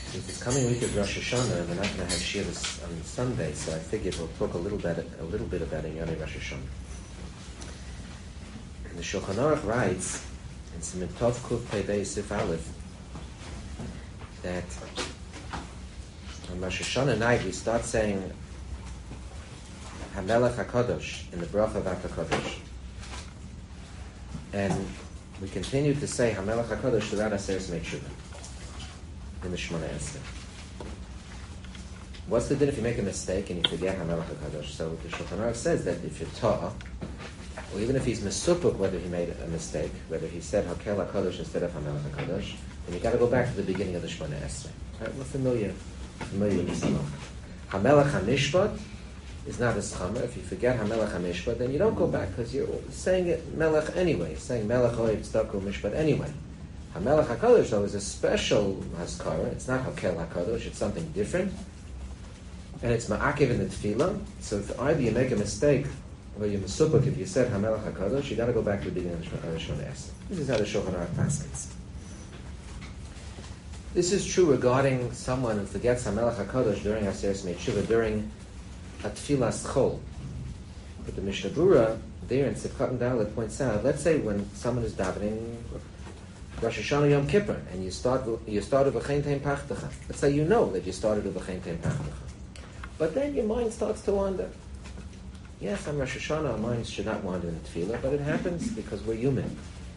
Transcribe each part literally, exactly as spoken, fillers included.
Since it's coming week of Rosh Hashanah, we're not going to have shiras on Sunday, so I figured we'll talk a little bit, a little bit about Inyonei Rosh Hashanah. And the Shulchan Aruch writes in Siman Tov Kuf Pei Beis Sif Aleph that on Rosh Hashanah night we start saying Hamelech HaKadosh in the bracha of HaKadosh, and we continue to say Hamelech HaKadosh throughout Aseres Mei Tshuva in the Shemona Esrei. What's the din if you make a mistake and you forget Hamelech HaKadosh? So the Shulchan Aruch says that if you're ta'ah, or even if he's mesupuk whether he made a mistake, whether he said Hakel HaKadosh instead of Hamelech HaKadosh, then you got to go back to the beginning of the Shemona Esrei. Right? We're familiar, familiar with this halach. Hamelech HaMishpat is not as chamer. If you forget Hamelech HaMishpat, then you don't go back because you're saying it Melech anyway, saying Melech Oyev Tzedakah Mishpat anyway. Hamelech HaKadosh, though, is a special Haskara. It's not Hakel HaKadosh, it's something different. And it's Ma'akev in the Tefillah. So if either you make a mistake, or you're Mesupuk, if you said Hamelech HaKadosh, you got to go back to the beginning of the Shemona Esrei. This is how the Shulchan Aruch paskins. This is true regarding someone who forgets Hamelech HaKadosh during Aseres Mei Tshuva, during a Tefillas Chol. But the Mishnah Berurah, there in Sivkat and Dalet, points out, let's say when someone is davening Rosh Hashanah Yom Kippur, and you start you started v'chein teim pachtecha. Let's say you know that you started with v'chein teim pachtecha, but then your mind starts to wander. Yes, on Rosh Hashanah our minds should not wander in the tefillah, but it happens because we're human.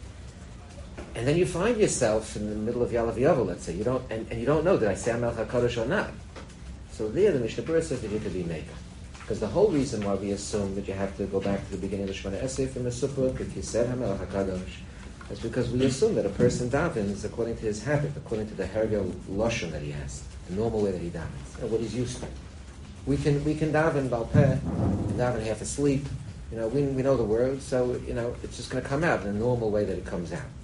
And then you find yourself in the middle of Yalav Yavel, let's say, you don't and, and you don't know did I say Hamelech HaKadosh or not. So there the Mishnah Berurah says that you could be maker. Because the whole reason why we assume that you have to go back to the beginning of the Shemona Esrei from the Mesupuk, if you said Hamelech HaKadosh, it's because we assume that a person davens according to his habit, according to the hergel lashon that he has, the normal way that he davens, and what he's used to. We can we can daven balpeh, we can daven half asleep. You know, we we know the words, so you know it's just going to come out in the normal way that it comes out.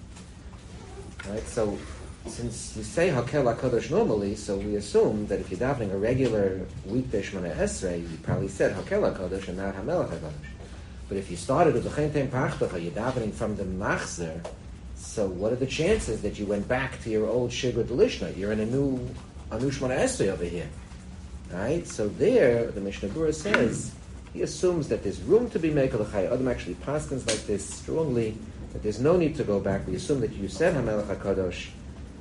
Right? So since you say Hakel HaKadosh normally, so we assume that if you're davening a regular weekday Shemona Esrei, you probably said Hakel HaKadosh and not Hamelech HaKadosh. But if you started with the V'chein teim pachtecha, you're davening from the machzer, so what are the chances that you went back to your old Shigur Delishna? You're in a new, a new Shemona Esrei over here. Right? So there, the Mishnah Berurah says, he assumes that there's room to be Mekel L'chai. Adam actually paskins like this strongly, that there's no need to go back. We assume that you said Hamelech HaKadosh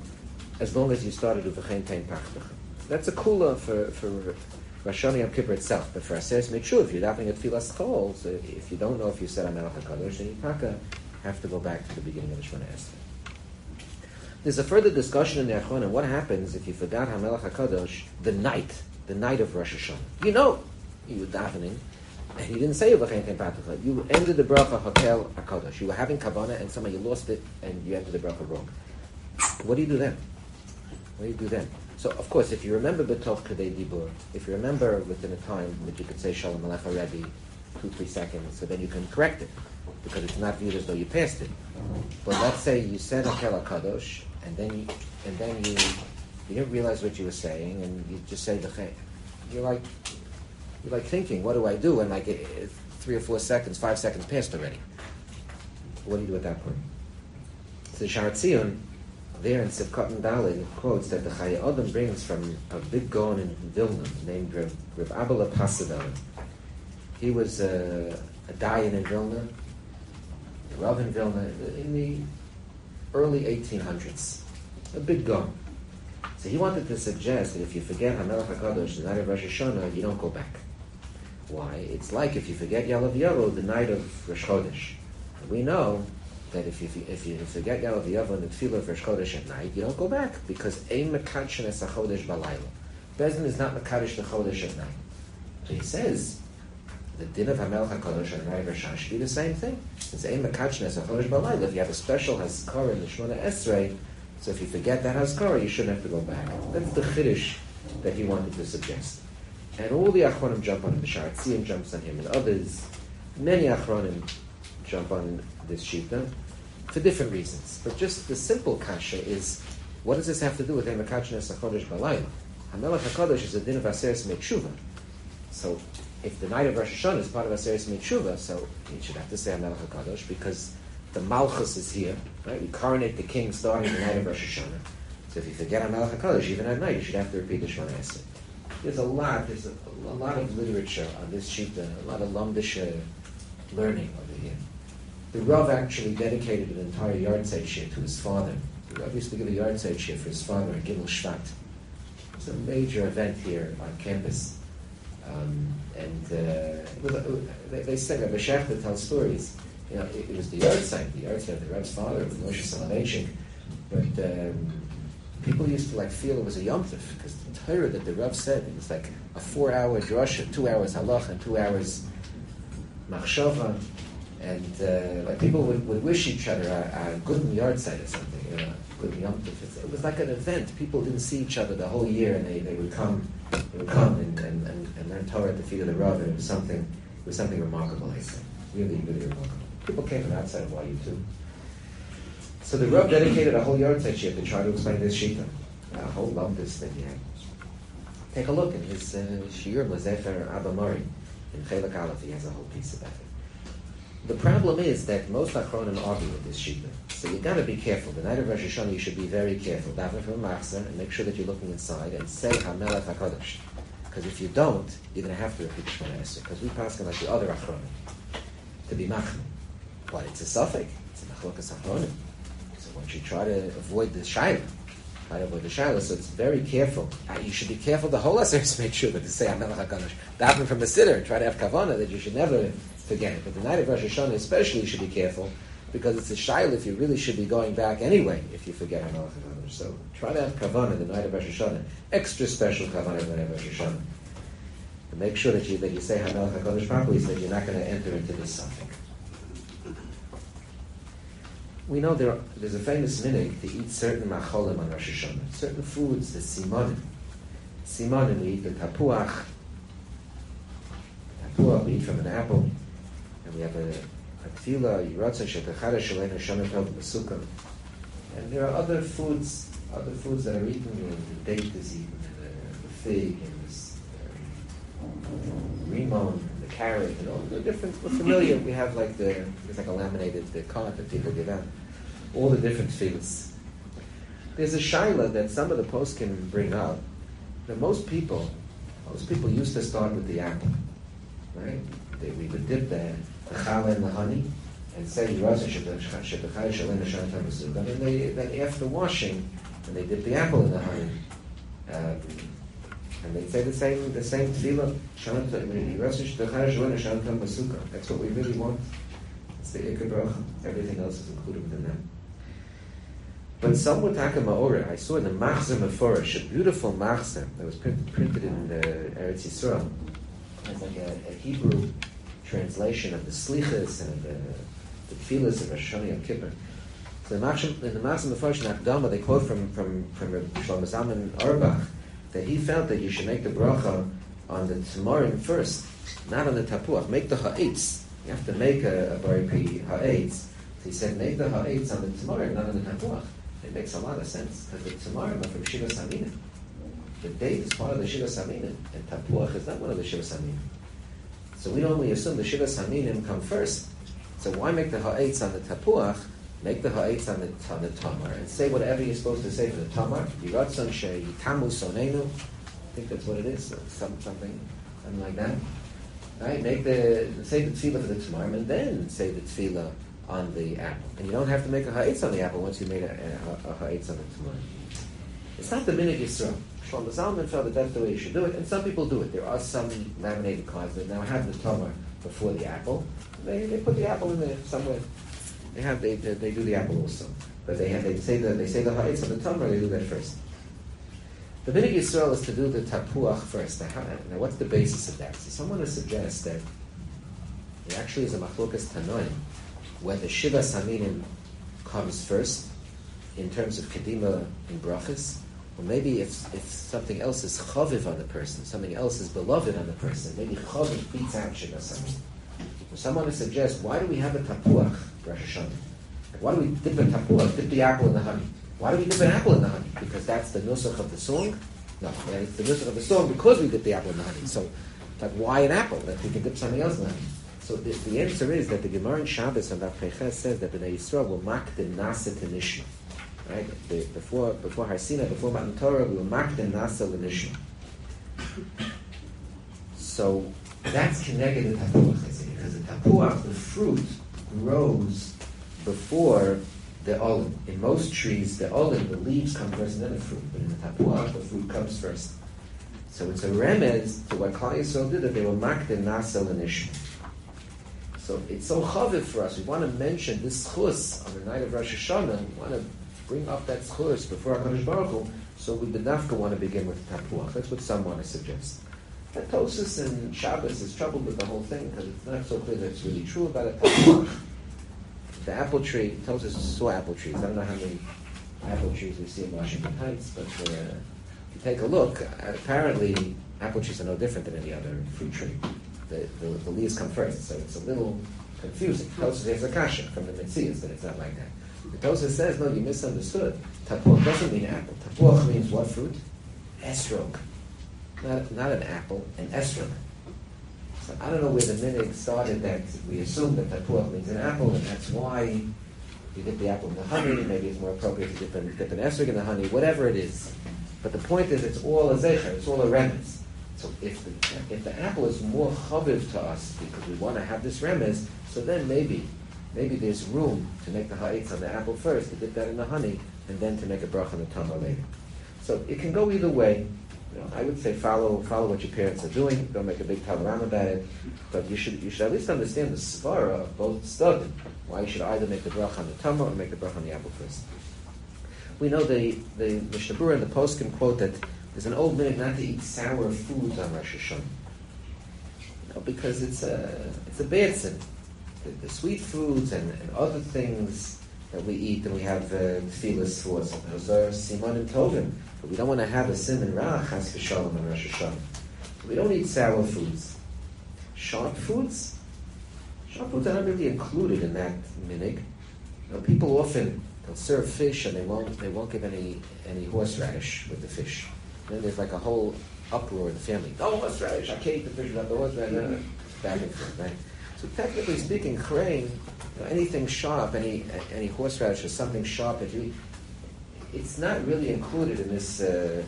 as long as you started with V'chein teim pachtecha. That's a kula for, for Rosh Hashanah Yom Kippur itself, but for Aseres Mei Tshuva, if you're davening at Tefillas Chol, so if you don't know if you said Hamelech HaKadosh, then you taka have to go back to the beginning of the Shemona Esrei. There's a further discussion in the Achronim. What happens if you forgot Hamelech HaKadosh the night, the night of Rosh Hashanah? You know you were davening, and you didn't say V'chein teim pachtecha. You ended the bracha Hakel HaKadosh. You were having kavanah, and somehow you lost it, and you ended the bracha wrong. What do you do then? What do you do then? So, of course, if you remember B'tov Kedei Dibur, if you remember within a time that you could say Shalom Aleichem Rebbe, two, three seconds, so then you can correct it, because it's not viewed as though you passed it. But let's say you said Hakel HaKadosh, and then you, and then you, you didn't realize what you were saying, and you just say the you're like, you're like thinking, what do I do? And like it, it, three or four seconds, five seconds passed already. What do you do at that point? So Sha'ar Tzion, there in Sivkat and Dalet, it quotes that the Chayei Adam brings from a big Gaon in Vilna named Rav, Rav Abba Pasavel. He was a, a Dayan in Vilna, a Rav in Vilna, in the early eighteen hundreds. A big Gaon. So he wanted to suggest that if you forget Hamelech HaKadosh the night of Rosh Hashanah, you don't go back. Why? It's like if you forget Yalav Yavel the night of Rosh Chodesh. And we know that if you if you forget Yalav Yavel and the Tefillah of Rosh Chodesh at night, you don't go back because Ein Mekadshin Es HaChodesh Balayla. Bezdin is not Mekadosh the Chodesh at night. So he says the din of Hamelech HaKadosh on the night of Rosh Hashanah should be the same thing. Since Ein Mekadshin Es HaChodesh Balayla, if you have a special Haskara in the Shemona Esrei, so if you forget that Haskara, you shouldn't have to go back. That's the Chiddush that he wanted to suggest. And all the Achronim jump on him. The Sha'ar Tzion jumps on him, and others, many Achronim jump on this shita for different reasons. But just the simple kasha is, what does this have to do with Ein Mekadshin Es HaChodesh Balayla? Hamelech HaKadosh is a din of Aseres Mei Tshuva. So if the night of Rosh Hashanah is part of Aseres Mei Tshuva, so you should have to say Hamelech HaKadosh because the Malchus is here, right? We coronate the king starting the night of Rosh Hashanah. So if you forget HaMelech HaKadosh, even at night, you should have to repeat the Shemona Esrei. There's a lot, there's a, a lot of literature on this Shita, a lot of Lamdish learning over here. The Rav actually dedicated an entire yahrzeit shir to his father. The Rav used to give a yahrzeit shir for his father at Gimel Shvat. It's a major event here on campus. Um, and uh, it was, uh, they, they say that B'Shechta tells stories. You know, it, it was the yahrzeit, the yahrzeit of the Rav's father, of Moshe Soloveitchik. But um, people used to like feel it was a Yom Tov, because the Torah that the Rav said, it was like a four-hour drasha, two hours halach and two hours machshava. And uh, like people would, would wish each other a, a good yahrzeit or something, you know, good Yom Tov. It was like an event. People didn't see each other the whole year, and they, they would come, they would come and, and, and, and learn Torah at the feet of the Rav. And it was something, it was something remarkable. I say, really, really remarkable. People came from outside of Y U too. So the Rav dedicated a whole yahrzeit shir to try to explain this shita, a whole lumpus that he had. Take a look in his uh, Shiur Lezefer Abba Mori in Chelak Aleph. He has a whole piece about it. The problem is that most Achronim argue with this shita. So you got to be careful. The night of Rosh Hashanah, you should be very careful. Daven from a machzor and make sure that you're looking inside and say HaMelech HaKadosh. Because if you don't, you're going to have to repeat Shemona Esrei. Because we pass like the other Achronim to be machmir. But it's a suffix. It's a machlokas Achronim. So once you try to avoid the shayla, try to avoid the shayla, so it's very careful. You should be careful the whole Aseret make sure that to say HaMelech HaKadosh. Daven from the siddur, try to have kavanah that you should never forget it. But the night of Rosh Hashanah especially you should be careful, because it's a shayla if you really should be going back anyway if you forget HaMelech HaKadosh. So try to have kavanah the night of Rosh Hashanah, extra special kavanah the night of Rosh Hashanah. And make sure that you that you say HaMelech HaKadosh properly so that you're not going to enter into this suffix. We know there are, there's a famous minhag to eat certain macholim on Rosh Hashanah, certain foods, the simonim. Simonim, we eat the tapuach. Tapuach we eat from an apple. And we have a, a tefillah, yiratzah shetachara shalei neshama tov b'sukkah. And there are other foods, other foods that are eaten. You know, the date is eaten, the, the fig, and this uh, rimon, the carrot, and all the different. We're familiar. We have like the it's like a laminated the card that people give out. All the different fields. There's a shaila that some of the posts can bring up. That most people, most people used to start with the apple, right? They, we would dip the the challah and the honey, and say and then they then after washing, and they dip the apple in the honey, um, and they say the same the same tefillah. That's what we really want. It's the ikar bracha. Everything else is included within that. But some would take a ma'orah. I saw in the Machzor Meforish, a beautiful Machzor that was printed, printed in uh, Eretz Yisrael. It's like a, a Hebrew translation of the Slichas and the, the Tefillas of Rosh Hashanah Yom Kippur. So the Machzor, in the Machzor Meforish in Akdama, they quote from from from Shlomo Zalman Auerbach that he felt that you should make the bracha on the tamarim first, not on the tapuach. Make the ha'etz. You have to make a, a baripi ha'etz. So he said, make the ha'etz on the tamarim, not on the tapuach. It makes a lot of sense, because the tamarim are from Shivas Aminim. The date is part of the Shivas Aminim, and tapuach is not one of the Shivas Aminim. So we normally assume the Shivas Aminim come first. So why make the ha'etz on the tapuach? Make the ha'etz on the, on the tamar, and say whatever you're supposed to say for the tamar. Yiratzon she'yitamu sonenu. I think that's what it is, some, something, something like that. Right? Make the say the tefillah for the tamarim, and then say the tefillah on the apple. And you don't have to make a ha'etz on the apple once you made a, a, a ha'etz on the tamarim. It's not the minhag Yisrael. Shlomo Zalman felt that that's the way you should do it, and some people do it. There are some laminated cards that now have the tamar before the apple. They they put the apple in there somewhere. They have they they, they do the apple also, but they have they say the they say the ha'etz on the tamar. They do that first. The minhag Yisrael is to do the tapuach first. Now, how, now, what's the basis of that? So someone has suggests that it actually is a machlokas tanoim, where the shivas haminim comes first in terms of kedima in brachas, or maybe if if something else is chaviv on the person, something else is beloved on the person, maybe chaviv beats out shivas haminim. So someone has suggests, why do we have a tapuach Rosh Hashanah? Like, why do we dip a tapuach, dip the apple in the honey? Why do we dip an apple in the honey? Because that's the nusach of the song? No, it's the nusach of the song because we dip the apple in the honey. So, like, why an apple? That we can dip something else in the honey. So the, the answer is that the Gemara in Shabbos on Daf Peches says that Bnei Yisrael will mak the nasa to nishma. right? The, before before Har Sinai, before Matan Torah, we were makden nasa l'nishma. So that's connected to tapuach, because the tapuach, the fruit, grows before the olive. In most trees, the olive, the leaves come first and then the fruit. But in the tapuach, the fruit comes first. So it's a remez to what Klal Yisrael did, that they were makden nasa l'nishma. So it's so chaviv for us. We want to mention this chus on the night of Rosh Hashanah. We want to bring up that chus before HaKadosh Baruch Hu. So we b'dafka want to begin with tapuach. That's what some want to suggest. And Tosfos and Shabbos is troubled with the whole thing because it's not so clear that it's really true about it. The apple tree, Tosfos saw apple trees. I don't know how many apple trees we see in Washington Heights, but uh, if you take a look, apparently apple trees are no different than any other fruit tree. The, the, the leaves come first, so it's a little confusing. Tosfos has a kasha from the Metzias that it's not like that. The Tosfos says, no, you misunderstood. Tapuach doesn't mean apple. Tapuach means what fruit? Esrog. Not, not an apple, an esrog. So I don't know where the minig started that we assume that tapuach means an apple, and that's why you dip the apple in the honey. Maybe it's more appropriate to dip an, dip an esrog in the honey, whatever it is. But the point is, it's all a zecher, it's all a remez. So if the, if the apple is more chaviv to us because we want to have this remez, so then maybe maybe there's room to make the ha'etz on the apple first, to dip that in the honey, and then to make a bracha on the tamar later. So it can go either way. You know, I would say follow follow what your parents are doing. Don't make a big talaram about it. But you should you should at least understand the svara of both studim. Why you should either make the bracha on the tamar or make the bracha on the apple first. We know the the Mishnah Berurah and the Post can quote that there's an old minute not to eat sour foods on Rosh Hashanah. You know, because it's a it's a bad sin. The, the sweet foods and, and other things that we eat and we have uh, tefillas for, those are simanim tovim. But we don't want to have a siman ra chas v'shalom on Rosh Hashanah. So we don't eat sour foods. Sharp foods? Sharp foods are not really included in that minig. You know, people often, they'll serve fish and they won't they won't give any any horseradish with the fish. And then there's like a whole uproar in the family. No horseradish, I can't eat the fish without the horseradish. Back and forth, right? So technically speaking, chrein, you know, anything sharp, any any horseradish or something sharp that you eat, it's not really included in this uh,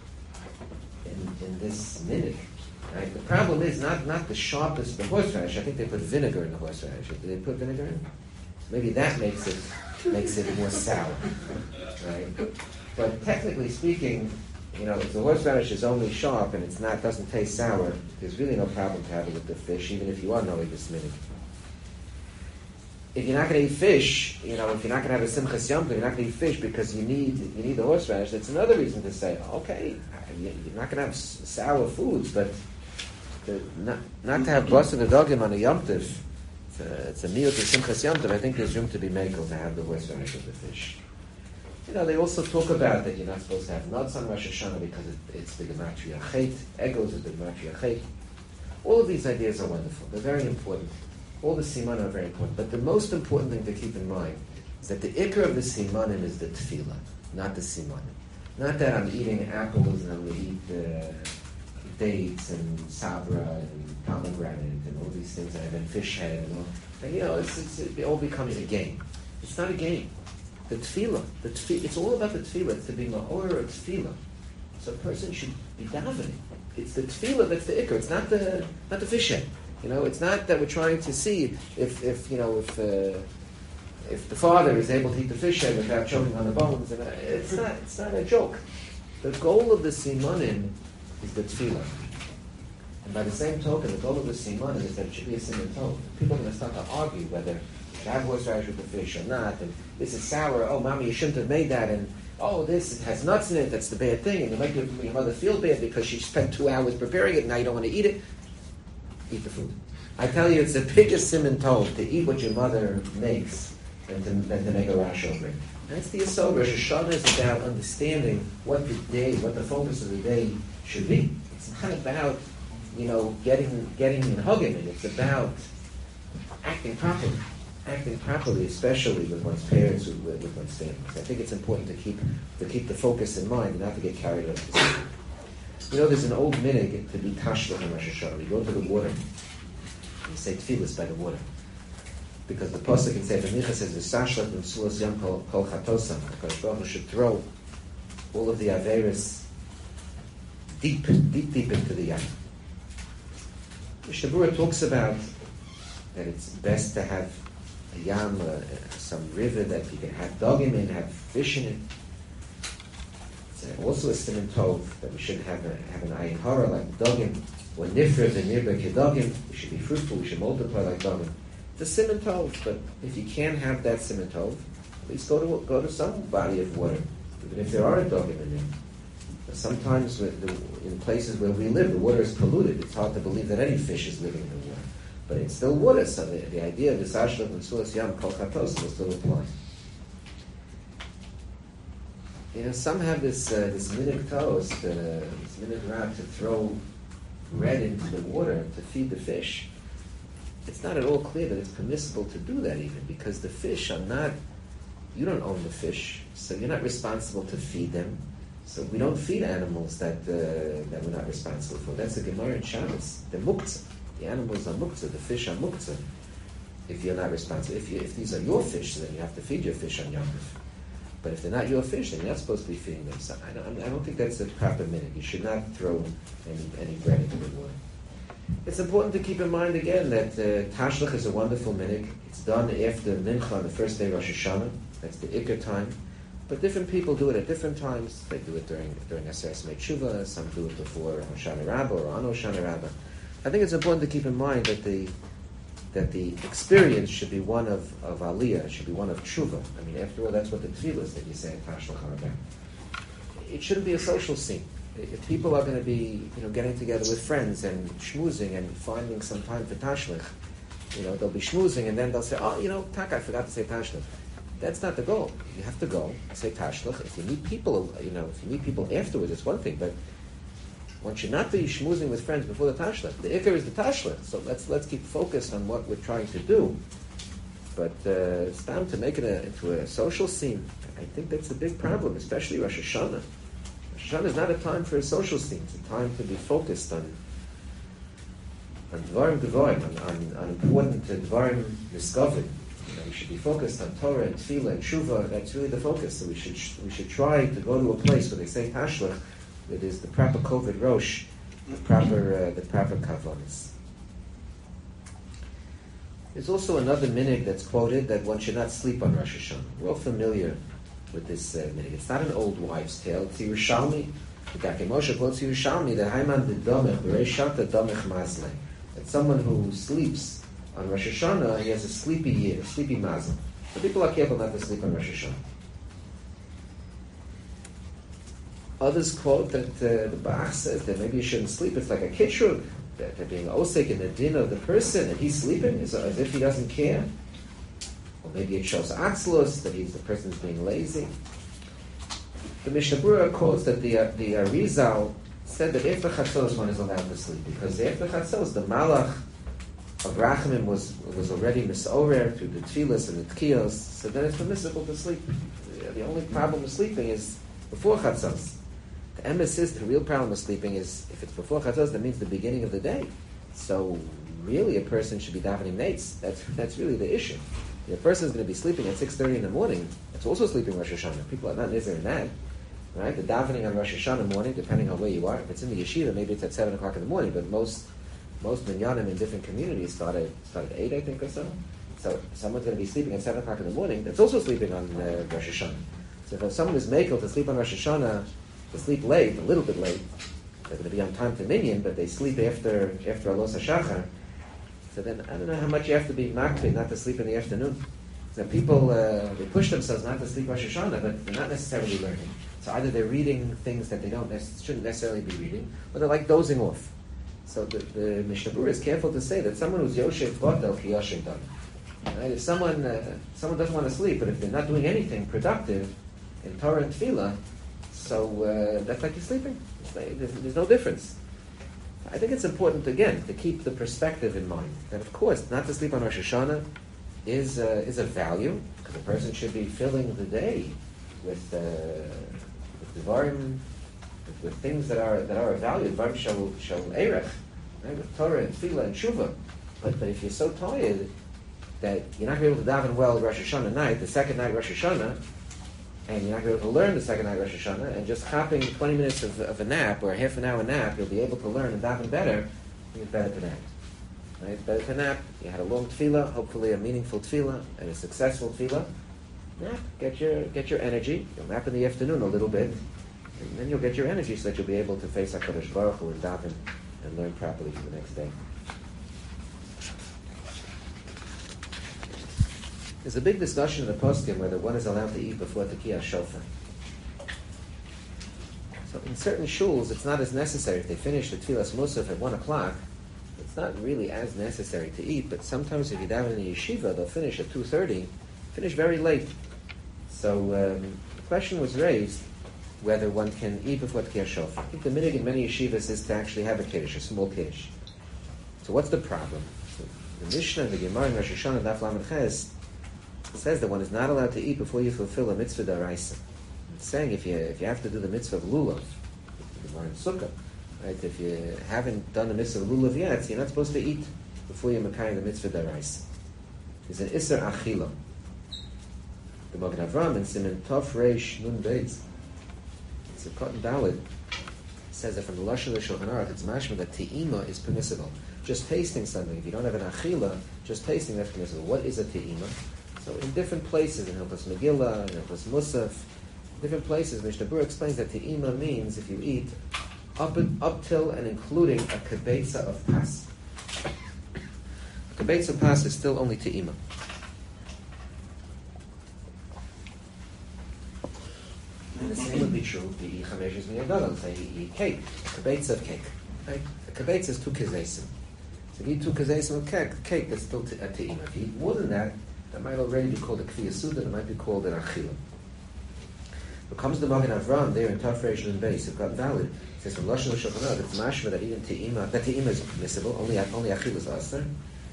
in, in this minig. Right? The problem is not, not the sharpness of the horseradish. I think they put vinegar in the horseradish. Did they put vinegar in? So maybe that makes it makes it more sour. Right? But technically speaking, you know, if the horseradish is only sharp and it's not doesn't taste sour, there's really no problem to have it with the fish, even if you are knowing this minig. If you're not going to eat fish, you know, if you're not going to have a simchas yom tov, you're not going to eat fish because you need you need the horseradish. That's another reason to say, okay, you're not going to have sour foods, but the, not not to have basar v'dagim on a yom tov, it's a, it's a meal to simchas yom tov. I think there's room to be makel to have the horseradish with the fish. You know, they also talk about that you're not supposed to have nuts on Rosh Hashanah because it, it's the gematria chet. Egos is the gematria chet. All of these ideas are wonderful. They're very important. All the siman are very important. But the most important thing to keep in mind is that the ikar of the simanim is the tefillah, not the simanim. Not that I'm eating apples and I'm going to eat uh, dates and sabra and pomegranate and all these things, and I've been fish head and all. And you know, it's, it's, it all becomes a game. It's not a game. The tefillah, the tefillah, it's all about the tefillah. It's to be ma'or or tefillah. So a person should be davening. It's the tefillah that's the ikar. It's not the not the fish head. You know, it's not that we're trying to see if, if you know, if uh, if the father is able to eat the fish head without choking on the bones. And uh, it's not it's not a joke. The goal of the simanim is the tefillah. And by the same token, the goal of the simanim is that it should be a siman tov. People are going to start to argue whether you should have horseradish with the fish or not. And this is sour. Oh, mommy, you shouldn't have made that. And oh, this it has nuts in it. That's the bad thing. And you make your, your mother feel bad because she spent two hours preparing it. And now you don't want to eat it. Eat the food. I tell you, it's the biggest siman tov to eat what your mother makes than to, than to make a rash over it. That's the yesod. Rosh Hashanah is about understanding what the day, what the focus of the day should be. It's not about, you know, getting getting in hugging it. It's about acting properly, acting properly, especially with one's parents, with, with one's family. So I think it's important to keep to keep the focus in mind and not to get carried away. You know, there's an old minig to be tashlich in Rosh Hashanah. You go to the water, and you say tefillas by the water. because the pasuk can say, "V'micha says v'sashlat v'msulas yam kol kol chatosam." The Kadosh Baruch Hu should throw all of the averis deep, deep, deep into the yam. Mishnah Berurah talks about that it's best to have a yam, uh, some river that you can have dogim in, have fish in it. It's also a siman tov that we should have a, have an ayin hara like dogim, or nifra v'nirba kedogim. We should be fruitful. We should multiply like dogim. It's a siman tov, but if you can't have that siman tov, at least go to go to some body of water, even if there aren't dogim in there. Sometimes with the, in places where we live, the water is polluted. It's hard to believe that any fish is living in the water. But it's still water, so the, the idea of this ashlat and sulas yam kol chatos will still apply. You know, some have this uh, this minhag toast, uh, this minhag rab to throw bread into the water to feed the fish. It's not at all clear that it's permissible to do that even, because the fish are not, you don't own the fish, so you're not responsible to feed them. So we don't feed animals that uh, that we're not responsible for. That's a Gemara in Shabbos. They're muktzah. The animals are muktzah. The fish are muktzah. If you're not responsible, if you, if these are your fish, then you have to feed your fish on Yom Tov. But if they're not your fish, then you're not supposed to be feeding them. So I don't, I don't think that's a proper minhag. You should not throw any any bread into the water. It's important to keep in mind again that uh, Tashlach is a wonderful minhag. It's done after Mincha on the first day of Rosh Hashanah. That's the Ikar time. But different people do it at different times. They do it during during Aseres Tshuva. Some do it before Hoshana Rabbah or on Hoshana Rabbah. I think it's important to keep in mind that the that the experience should be one of, of Aliyah. It should be one of Tshuva. I mean, after all, that's what the tefillah is that you say at Tashlach are. It shouldn't be a social scene. If people are going to be, you know, getting together with friends and schmoozing and finding some time for Tashlach, you know, they'll be schmoozing and then they'll say, "Oh, you know, Tak, I forgot to say Tashlach." That's not the goal. You have to go, say Tashlach. If you meet people, you know, if you meet people afterwards, it's one thing, but one should not be schmoozing with friends before the Tashlach. The Ikar is the Tashlach, so let's let's keep focused on what we're trying to do. But uh, it's time to make it a, into a social scene. I think that's a big problem, especially Rosh Hashanah. Rosh Hashanah is not a time for a social scene. It's a time to be focused on on Dvarim Devarim, on, on, on important Dvarim discovered. You know, we should be focused on Torah and Tefillah and Tshuva. That's really the focus. So we should we should try to go to a place where they say Tashlach, that is the proper Kovid Rosh, the proper uh, the proper Kavanas. There's also another minhag that's quoted that one should not sleep on Rosh Hashanah. We're all familiar with this uh, minhag. It's not an old wives' tale. It's Yerushalmi. The Gakei Moshe quotes Yerushalmi that Haiman the Domech Bereishata Domech Mazle. That someone who sleeps on Rosh Hashanah, he has a sleepy year, a sleepy mazel. So people are careful not to sleep on Rosh Hashanah. Others quote that uh, the Bach says that maybe you shouldn't sleep. It's like a kitrug, that they're being osek in the din of the person, and he's sleeping as, as if he doesn't care. Or maybe it shows atzlos, that he's the person's being lazy. The Mishnah Berurah quotes that the uh, the Arizal said that after Chatzos one is allowed to sleep, because after Chatzos the Malach of Rachamim was was already misorer through the tefillas and the tkiyos, so then it's permissible to sleep. The only problem with sleeping is before Chatzos. The emes is the real problem with sleeping is if it's before Chatzos, that means the beginning of the day. So really, a person should be davening nates. That's that's really the issue. If a person is going to be sleeping at six thirty in the morning, it's also sleeping Rosh Hashanah. People are not nizar in that, right? The davening on Rosh Hashanah morning, depending on where you are. If it's in the yeshiva, maybe it's at seven o'clock in the morning. But most most minyanim in different communities start at start at eight, I think, or so. So if someone's going to be sleeping at seven o'clock in the morning, that's also sleeping on uh, Rosh Hashanah. So if someone is makel to sleep on Rosh Hashanah, to sleep late, a little bit late, they're going to be on time to minyan, but they sleep after after Alos HaShachar. So then I don't know how much you have to be makpid not to sleep in the afternoon. So people uh, they push themselves not to sleep Rosh Hashanah, but they're not necessarily learning. So either they're reading things that they don't shouldn't necessarily be reading, or they're like dozing off. So the, the Mishnah Berurah is careful to say that someone who's Yoshev Botel ki Yoshev Dan. Right? If someone uh, someone doesn't want to sleep, but if they're not doing anything productive in Torah and Tefillah, so uh, that's like you're sleeping. Like, there's, there's no difference. I think it's important again to keep the perspective in mind that of course not to sleep on Rosh Hashanah is uh, is a value, because a person should be filling the day with uh, with Devarim, with, with things that are that are of value. Devarim shall shall erech, right? With Torah and Tefillah and Tshuva. But but if you're so tired that you're not going to be able to daven well Rosh Hashanah night, the second night Rosh Hashanah, and you're not going to be able to learn the second night Rosh Hashanah, and just hopping twenty minutes of, of a nap or a half an hour nap, you'll be able to learn and daven better. It's better to nap. Right? It's better to nap. You had a long tefillah, hopefully a meaningful tefillah and a successful tefillah. Nap. Get your get your energy. You'll nap in the afternoon a little bit, and then you'll get your energy so that you'll be able to face HaKadosh Baruch Hu and daven and learn properly for the next day. There's a big discussion in the poskim whether one is allowed to eat before Tekiyah Shofar. So in certain shuls, it's not as necessary. If they finish the Tfilas Musaf at one o'clock, it's not really as necessary to eat. But sometimes if you daven in the yeshiva, they'll finish at two thirty, finish very late. So um, the question was raised whether one can eat before Tekiyah Shofar. I think the minhag in many yeshivas is to actually have a kiddush, a small kiddush. So what's the problem? So the Mishnah, the Gemara in Rosh Hashanah, Daf Lamed Ches, says that one is not allowed to eat before you fulfill a mitzvah d'oraisa. It's saying if you if you have to do the mitzvah of lulav, the in sukkah, right? If you haven't done the mitzvah of lulav yet, you're not supposed to eat before you're makayim the mitzvah d'oraisa. There's an iser achila. The Magen Avraham in Siman Tov Reish Nun Beis, it's a cotton ballad, says that from the lashon of the Shulchan Aruch, it's mashma that te'ima is permissible. Just tasting something, if you don't have an achila, just tasting that's permissible. What is a te'ima? So in different places, in Hilchos Megillah, in Hilchos Musaf, different places, Mishnah Berurah explains that te'ima means if you eat up, up till and including a kibetza of pas. A kibetza of pas is still only te'ima. And the same would be true if you eat chameshes miyadol. Let's say you eat cake, a kibetza of cake. Right? A kibetza is two kezesim. So if you eat two kezesim of cake, cake that's still te- a te'ima. If you eat more than that, that might already be called a Kfiyah Suda, it might be called an Achila. But comes the Magen Avraham there in Tov Reish Nun Beis, it's got valid. It says from Lashon Shulchan Aruch, it's mashma that even te'ima, that te'ima is permissible, only only Achila is aser.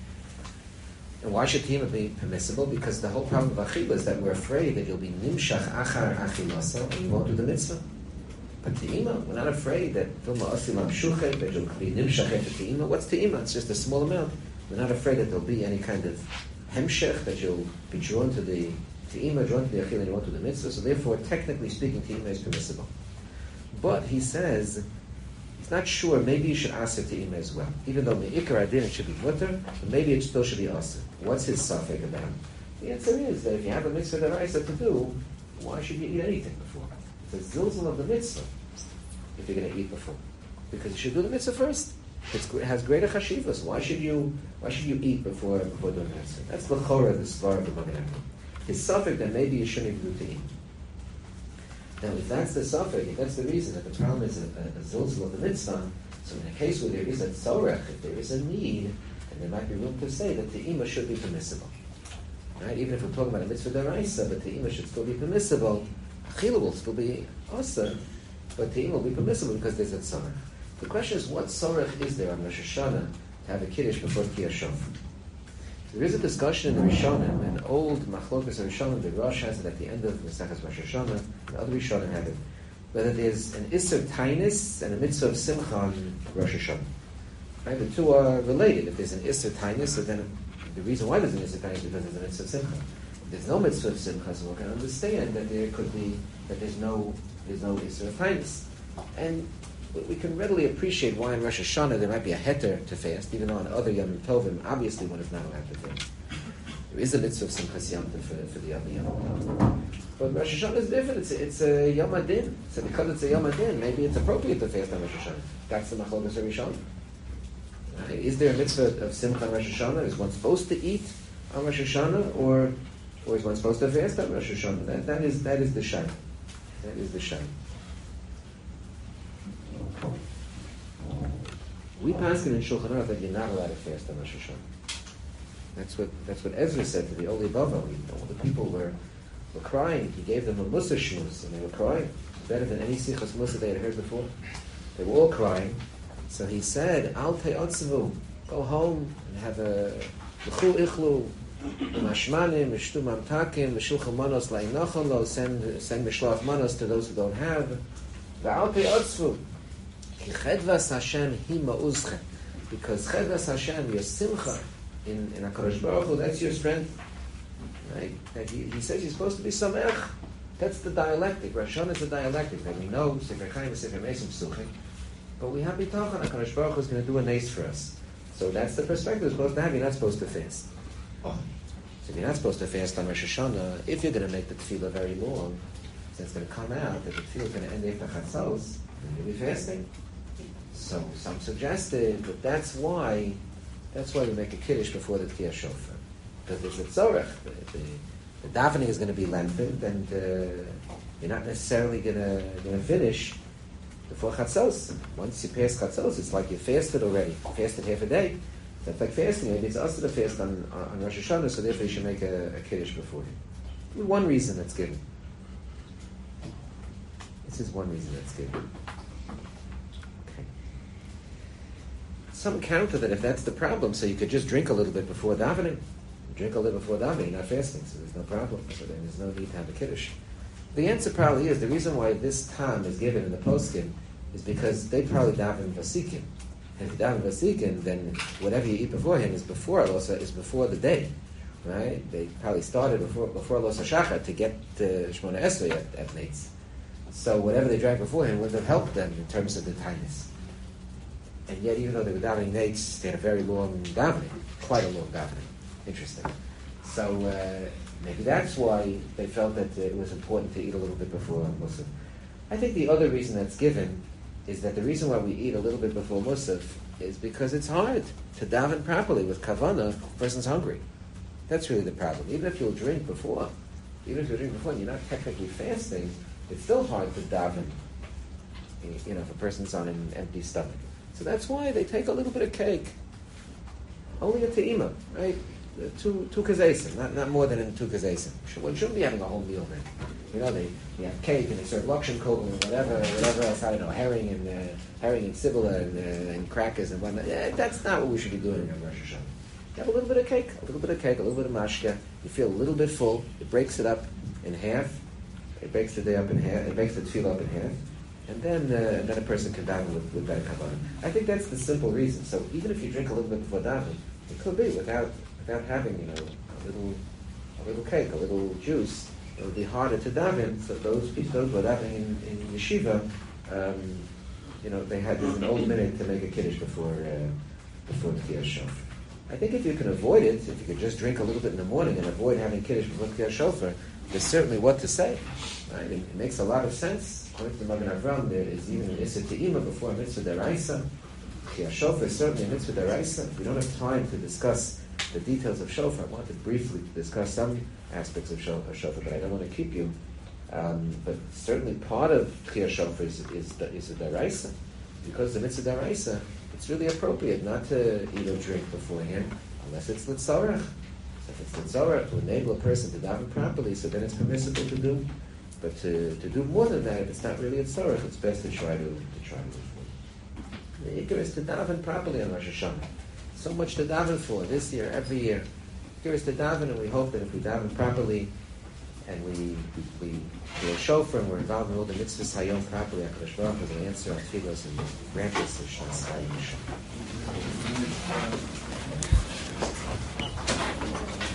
And why should te'ima be permissible? Because the whole problem of Achila is that we're afraid that you'll be nimshach achar achilasa and you won't do the mitzvah. But te'ima, we're not afraid that filma asim amshuchet, that you'll be nimshach after te'ima. What's te'ima? It's just a small amount. We're not afraid that there'll be any kind of hemshech, that you'll be drawn to the te'ima, drawn to the achil, and you won't do the mitzvah. So therefore, technically speaking, te'ima is permissible. But he says, he's not sure, maybe you should aser te'ima as well. Even though me'ikar adin it should be mutter, but maybe it still should be aser. What's his safek about? The answer is that if you have a mitzvah d'oraisa to do, why should you eat anything before? It's a zilzal of the mitzvah if you're going to eat before. Because you should do the mitzvah first. It's, it has greater chashivas. Why should you? Why should you eat before before doing the mitzvah? That's the chorah, the svar of the Magen Avraham. His suffix that maybe you shouldn't even do to eat. Now, if that's the suffix, if that's the reason that the problem is a, a, a zilzal of the mitzvah, so in a case where there is a tzorech, if there is a need, and there might be room to say that te'ima should be permissible. Right? Even if we're talking about a mitzvah d'oraisa, but te'ima should still be permissible. Achila will still be awesome, but te'ima will be permissible because there's a tzorech. The question is, what sorech is there on Rosh Hashanah to have a kiddush before Tekiyah Shofar? There is a discussion in the Rishonim, an old machlokas of Rishonim. The Rosh has it at the end of Maseches Rosh Hashanah. The other Rishonim have it. Whether there's an Isser Tainis and a mitzvah of Simcha on Rosh Hashanah. Right? The two are related. If there's an Isser Tainis, so then the reason why there's an Isser Tainis is because there's a mitzvah of Simcha. If there's no mitzvah of Simcha, so we can understand that there could be that there's no there's no Isser of Tainis. And we can readily appreciate why in Rosh Hashanah there might be a heter to fast, even though on other Yom Tovim, obviously one is not allowed to fast. There is a mitzvah of Simchas Yom Tov for, for the other Yom Tov. But Rosh Hashanah is different. It's a, it's a Yom Adin. So because it's a Yom Adin, maybe it's appropriate to fast on Rosh Hashanah. That's the Machlokas Rishon. Okay. Is there a mitzvah of Simcha on Rosh Hashanah? Is one supposed to eat on Rosh Hashanah, or or is one supposed to fast on Rosh Hashanah? That, that is that is the shayla. That is the shayla. We pass it in Shulchan Aruch that you're not allowed to fast on Rosh Hashanah. That's what that's what Ezra said to the Oli Bava. All the people were were crying. He gave them a Musa shmuz, and they were crying. Better than any Sichos Musa they had heard before. They were all crying. So he said, Al te'otzevu, go home and have a l'chu ichlu, mashmanim, mishtu mamtakim, mishulcha manos la'inachalo, send send mishlach manos to those who don't have. V'al te'otzevu. Chedvas Hashem hi ma'uzchem, because Chedvas Hashem, your simcha, in, in HaKadosh Baruch Hu, that's your strength. Right? That he, he says you're supposed to be samech. That's the dialectic. Rosh Hashanah is a dialectic that we know, Sefer Chaim and Sefer Mesim Psuchim. But we have bitachon, HaKadosh Baruch Hu is going to do a nace for us. So that's the perspective you're supposed to have. You're not supposed to fast. So if you're not supposed to fast on Rosh Hashanah, if you're going to make the tefillah very long, so it's going to come out that the tefillah is going to end after Chatzos, then you'll be fasting. So some suggested that that's why, that's why we make a kiddush before the Tkiyah Shofar. Because there's a tzorech. The, the, the davening is going to be lengthened, and uh, you're not necessarily going to going to finish before Chatzos. Once you pass Chatzos, it's like you fasted already. You fasted half a day. That's like fasting. Maybe it's also to fast on, on Rosh Hashanah, so therefore you should make a, a kiddush before him. One reason that's given. This is one reason that's given. Okay. Some counter that if that's the problem, so you could just drink a little bit before davening. Drink a little before davening, you're not fasting, so there's no problem. So then there's no need to have a kiddush. The answer probably is, the reason why this time is given in the poskim is because they probably daven vasikin. And if you daven vasikin, then whatever you eat beforehand is before Alosa, is before the day. Right? They probably started before before Alosa Shachar to get to Shmona Esrei at, at Nates. So whatever they drank beforehand would have helped them in terms of the tightness. And yet, even though they were davening Nates, they had a very long davening, quite a long davening. Interesting. So uh, maybe that's why they felt that it was important to eat a little bit before Musaf. I think the other reason that's given is that the reason why we eat a little bit before Musaf is because it's hard to daven properly with kavanah if a person's hungry. That's really the problem. Even if you'll drink before, even if you drink before and you're not technically fasting, it's still hard to daven, you know, if a person's on an empty stomach. So that's why they take a little bit of cake. Only a te'ima, right? Two two kazesim, not not more than in two kazesim. One shouldn't be having a whole meal then. You know, they, they have cake and they serve lakshan kol and whatever, whatever else, I don't know, herring and uh, herring and sibula and, uh, and crackers and whatnot. Yeah, that's not what we should be doing on Rosh Hashanah. You have a little bit of cake, a little bit of cake, a little bit of mashka. You feel a little bit full. It breaks it up in half. It breaks the day up in half. It breaks the tefillah up in half. And then, uh, and then a person can daven with, with that kavanah. I think that's the simple reason. So even if you drink a little bit before davening, it could be without without having, you know, a little a little cake, a little juice. It would be harder to daven. So those people, those who were davening in, in yeshiva, um, you know, they had an old minute to make a kiddush before uh, before Tkiyah Shofar. I think if you can avoid it, if you could just drink a little bit in the morning and avoid having kiddush before Tkiyah Shofar, there's certainly what to say. Right? It, it makes a lot of sense. According to the Magen Avraham, there is even an Issa Te'ima before a Mitzvah Deraisa. Tkiyah Shofar is certainly a Mitzvah Deraisa. We don't have time to discuss the details of Shofar. I wanted briefly to discuss some aspects of Shofar, but I don't want to keep you. Um, but certainly part of Tkiyah Shofar is, is, is a Deraisa. Because the Mitzvah Deraisa, it's really appropriate not to eat or drink beforehand, unless it's Litzorach. If it's Litzorach, to enable a person to daven properly, so then it's permissible to do. But to, to do more than that, if it's not really a Tzorach, it's best to try to, to try to avoid. The Ikar is to daven properly on Rosh Hashanah. So much to daven for this year, every year. The Ikar is to daven, and we hope that if we daven properly, and we we, we do a shofar, and we're involved in all the mitzvahs hayom properly, HaKadosh Baruch Hu will answer our tefillos and grant us the Shas Chaim.